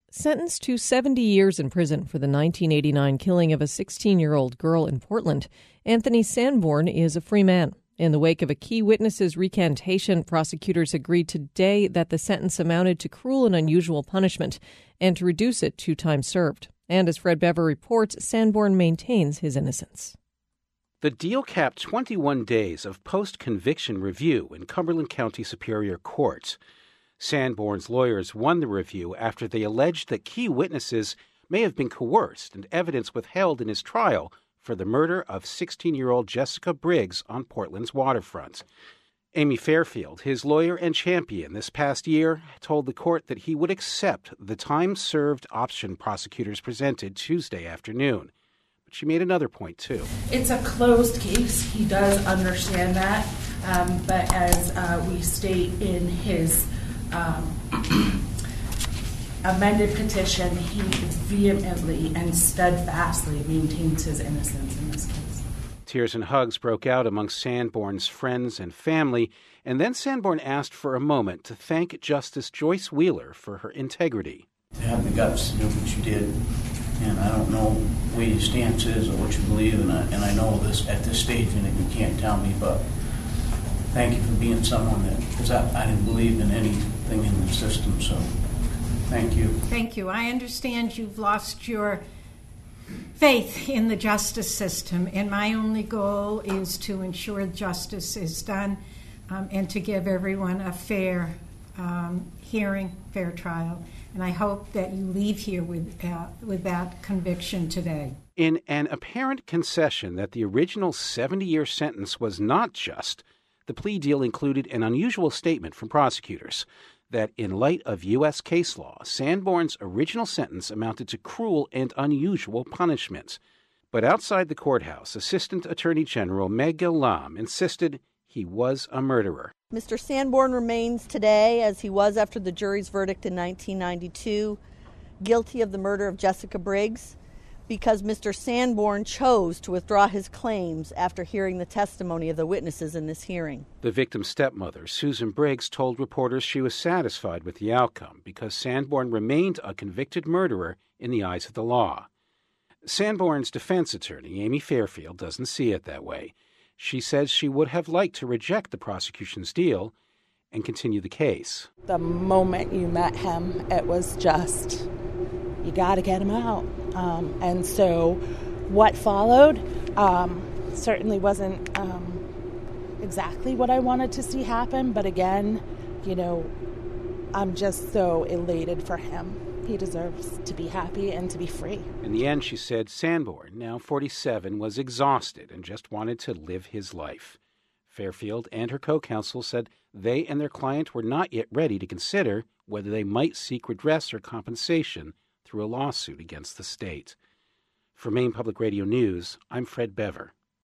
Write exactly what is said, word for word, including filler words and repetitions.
Sentenced to seventy years in prison for the nineteen eighty-nine killing of a sixteen-year-old girl in Portland, Anthony Sanborn is a free man. In the wake of a key witness's recantation, prosecutors agreed today that the sentence amounted to cruel and unusual punishment and to reduce it to time served. And as Fred Bever reports, Sanborn maintains his innocence. The deal capped twenty-one days of post-conviction review in Cumberland County Superior Court. Sanborn's lawyers won the review after they alleged that key witnesses may have been coerced and evidence withheld in his trial for the murder of sixteen-year-old Jessica Briggs on Portland's waterfront. Amy Fairfield, his lawyer and champion this past year, told the court that he would accept the time-served option prosecutors presented Tuesday afternoon. But she made another point, too. It's a closed case. He does understand that. Um, but as uh, we state in his Um, amended petition, he vehemently and steadfastly maintains his innocence in this case. Tears and hugs broke out among Sanborn's friends and family, and then Sanborn asked for a moment to thank Justice Joyce Wheeler for her integrity. To have the guts to do what you did, and I don't know what your stance is or what you believe, and I, and I know this at this stage, and you can't tell me, but thank you for being someone that, because I, I didn't believe in anything in the system, so thank you. Thank you. I understand you've lost your faith in the justice system, and my only goal is to ensure justice is done um, and to give everyone a fair um, hearing, fair trial. And I hope that you leave here with, uh, with that conviction today. In an apparent concession that the original seventy-year sentence was not just, the plea deal included an unusual statement from prosecutors that in light of U S case law, Sanborn's original sentence amounted to cruel and unusual punishment. But outside the courthouse, Assistant Attorney General Meg Gillam insisted he was a murderer. Mister Sanborn remains today, as he was after the jury's verdict in nineteen ninety-two, guilty of the murder of Jessica Briggs, because Mister Sanborn chose to withdraw his claims after hearing the testimony of the witnesses in this hearing. The victim's stepmother, Susan Briggs, told reporters she was satisfied with the outcome because Sanborn remained a convicted murderer in the eyes of the law. Sanborn's defense attorney, Amy Fairfield, doesn't see it that way. She says she would have liked to reject the prosecution's deal and continue the case. The moment you met him, it was just, you got to get him out. Um, and so what followed um, certainly wasn't um, exactly what I wanted to see happen. But again, you know, I'm just so elated for him. He deserves to be happy and to be free. In the end, she said, Sanborn, now forty-seven, was exhausted and just wanted to live his life. Fairfield and her co-counsel said they and their client were not yet ready to consider whether they might seek redress or compensation through a lawsuit against the state. For Maine Public Radio News, I'm Fred Bever.